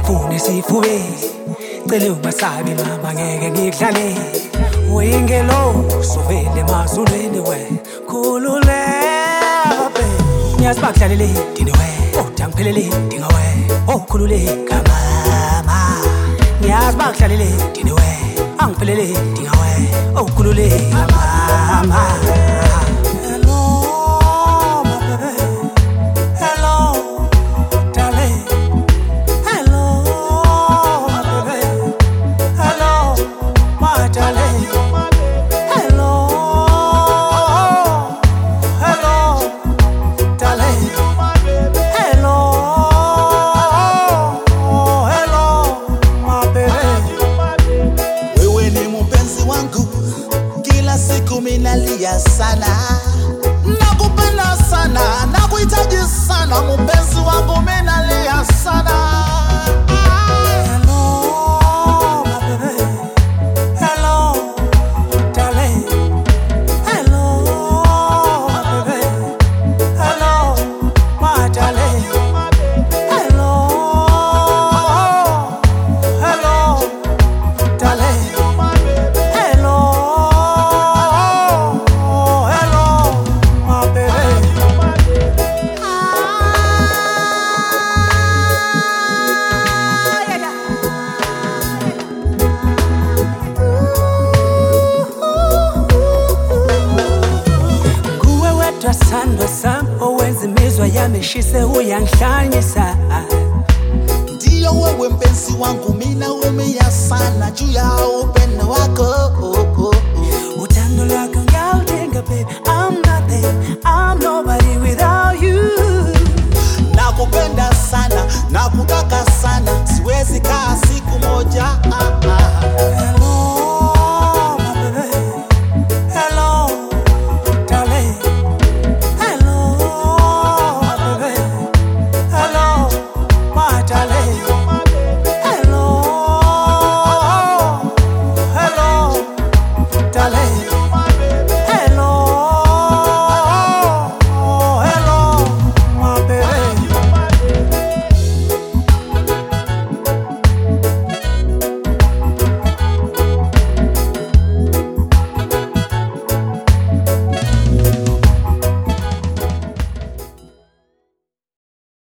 Ngifune sifuwe cela ungasabi mama ngeke ngidlale uyingelo sovele emazulwini we khululeka babe ngiyazi bakudlalele dini we udangiphelele dinga we khululeka mama ngiyazi bakudlalele dini we angiphelele dinga we khululeka mama. Minalia sana nakupenda sana nakuhitaji sana mpenzi wangu minalia sana. Hello my baby, hello darling, hello my baby, hello my darling, hello darling. Sandwa sam owenza imizwa yameshise uyangihlanyisa. Ndiyo wewe mpenzi wangu mina umia sana juu ya upendo wako. Utando lwako ngiyaludinga babe, I'm nothing, I'm nobody without you. Nakupenda sana nakutaka